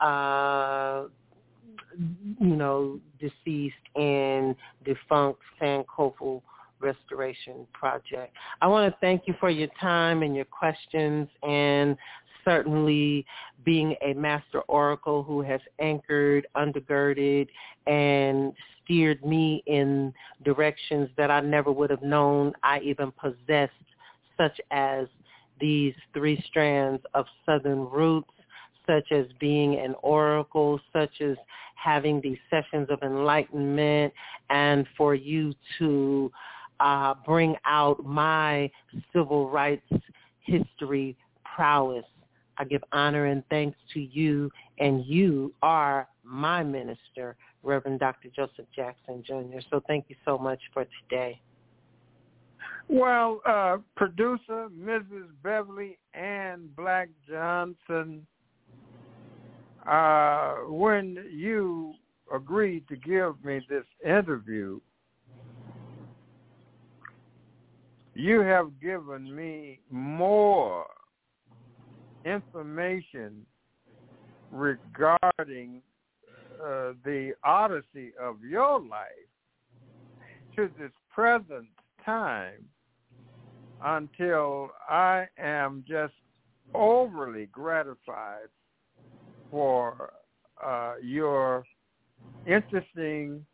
deceased and defunct Sankofa Restoration Project. I want to thank you for your time and your questions, and certainly being a master oracle who has anchored, undergirded, and steered me in directions that I never would have known I even possessed, such as these 3 strands of Southern roots, such as being an oracle, such as having these sessions of enlightenment, and for you to bring out my civil rights history prowess. I give honor and thanks to you, and you are my minister, Reverend Dr. Joseph Jackson, Jr. So thank you so much for today. Well, producer Mrs. Beverly Ann Black Johnson, when you agreed to give me this interview, you have given me more information regarding the odyssey of your life to this present time, until I am just overly gratified for your interesting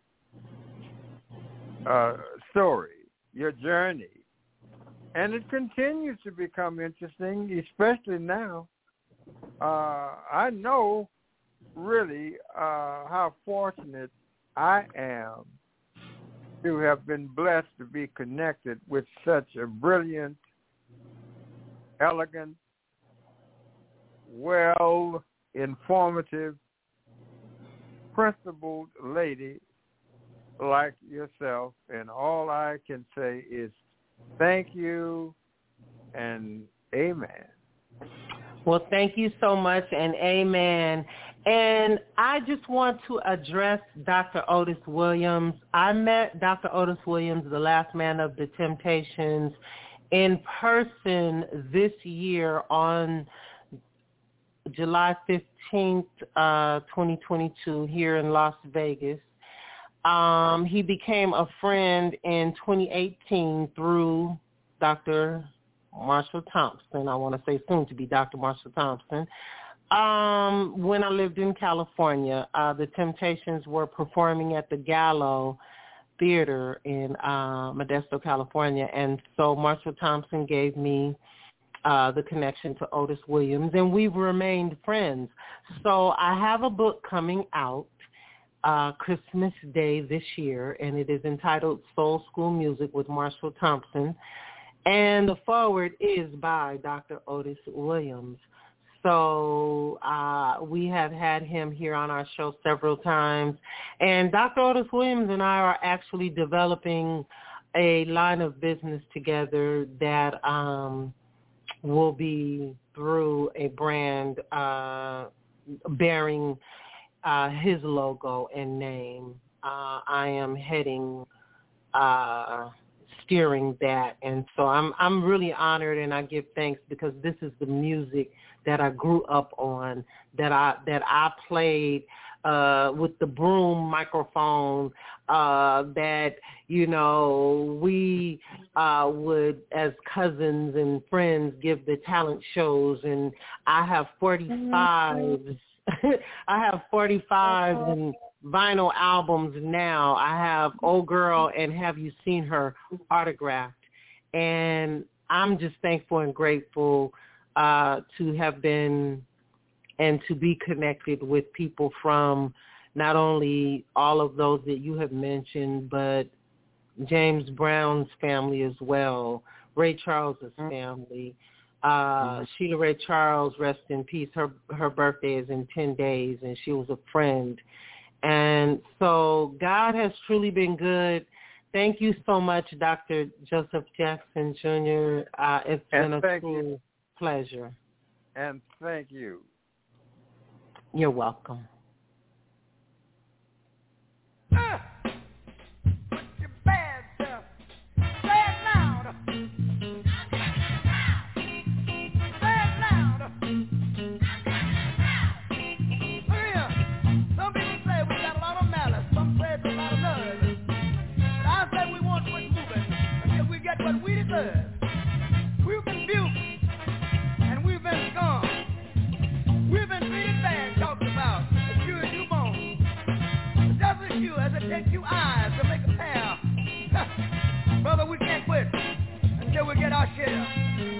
story, your journey. And it continues to become interesting, especially now. I know really how fortunate I am to have been blessed to be connected with such a brilliant, elegant, well, informative, principled lady like yourself. And all I can say is thank you and amen. Well, thank you so much, and amen. And I just want to address Dr. Otis Williams. I met Dr. Otis Williams, the last man of the Temptations, in person this year on July 15th, 2022, here in Las Vegas. He became a friend in 2018 through Dr. Marshall Thompson. I want to say soon to be Dr. Marshall Thompson. When I lived in California, the Temptations were performing at the Gallo Theater in Modesto, California, and so Marshall Thompson gave me the connection to Otis Williams, and we've remained friends. So I have a book coming out Christmas Day this year, and it is entitled Soul School Music with Marshall Thompson, and the foreword is by Dr. Otis Williams. So we have had him here on our show several times, and Dr. Otis Williams and I are actually developing a line of business together that will be through a brand bearing his logo and name. I am steering that, and so I'm really honored, and I give thanks because this is the music that I grew up on, that I played with the broom microphone, that, you know, we would, as cousins and friends, give the talent shows, and I have 45s. I have 45s and vinyl albums now. I have Old Girl and Have You Seen Her autographed, and I'm just thankful and grateful to have been and to be connected with people from not only all of those that you have mentioned, but James Brown's family as well, Ray Charles's family. Sheila Ray Charles, rest in peace. Her birthday is in 10 days, and she was a friend. And so God has truly been good. Thank you so much, Dr. Joseph Jackson, Jr. It's been a true pleasure. And thank you. You're welcome. Put your bad self. Say it loud. Say it loud. Some people say we got a lot of malice. Some say it's a lot of love. But I say we want to quit moving until we get what we deserve. We've been abused and we've been scum. We've been treated bad, talked about, as you and you moan. But just as you, as it takes you eyes to make a pair. Brother, we can't quit until we get our share.